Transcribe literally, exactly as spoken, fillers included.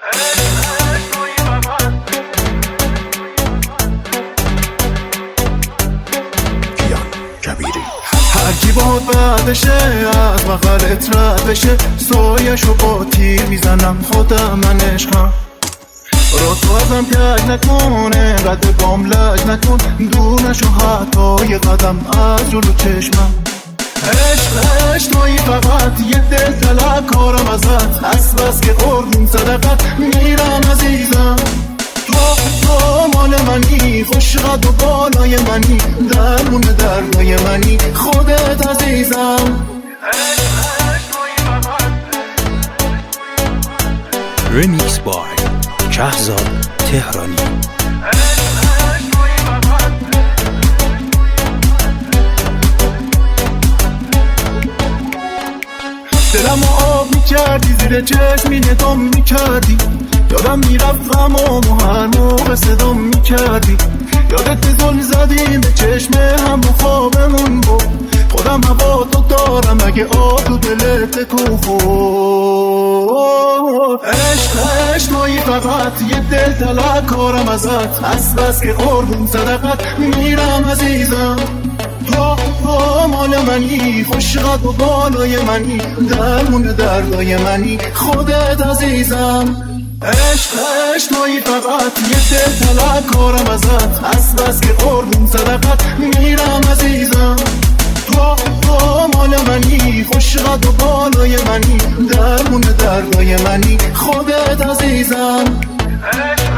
هرکی باد بعدشه از بغلت رد بشه سایشو با تیر میزنم خودم من عشقم را تو ازم کج نکنه قد بام لج نکن دونشو حتی یه قدم از جلو چشمم عشق عشق توی فقط یه دل طلب کارم ازت از بس که قربون صدقت میرم عزیزم تو تو مال منی خوشقد و بالای منی درمون دردای منی خودت عزیزم ریمیکس بای شهزاد تهرانی. دلم آب میکردی زیر چشمی نگام میکردی یادم میرفت غمامو هر موقع صدام میکردی یادت ظلم زدیم به چشمه هم و خوابمون بود خودم هوا تو دارم اگه آب تو دلت تکون خود عشق عشق توی فقط یه دل طلب کارم ازت از بس که قربون صدقت میرم عزیزم تو تو مال منی خوشقد و بالای منی درمون دردای منی خودت عزیزم عشق عشق توی فقط یه دل طلب کارم ازت از بس که قربون صدقت میرم عزیزم تو تو مال منی خوشقد و بالای منی درمون دردای منی خودت عزیزم.